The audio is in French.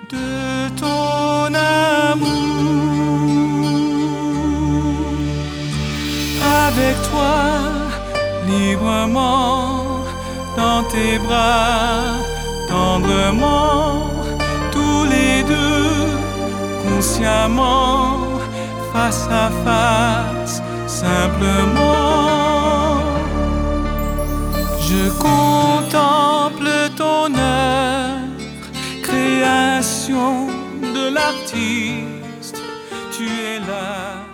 de ton amour. Avec toi, librement, dans tes bras, tendrement, tous les deux, consciemment, face à face, simplement. Je contemple ton œuvre, création de l'artiste, tu es là.